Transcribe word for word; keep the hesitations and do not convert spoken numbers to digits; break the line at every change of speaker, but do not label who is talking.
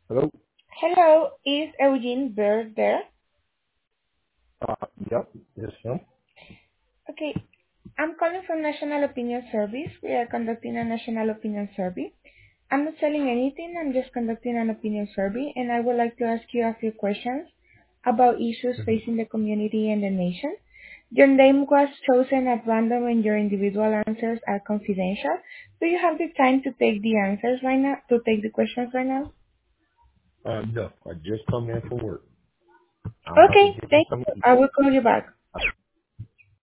Hello?
Hello, is Eugene Bird there?
Uh, yep, yes, him.
Okay, I'm calling from National Opinion Service. We are conducting a National Opinion Survey. I'm not selling anything, I'm just conducting an opinion survey, and I would like to ask you a few questions about issues
hmm
facing the community and the nation. Your name was chosen at random and your individual answers are confidential. Do you have the time to take the answers right now, to take the questions right now?
Uh, no, I just come in from work. I'm about to
Okay,
get me
thank
some.
you. I will call you back.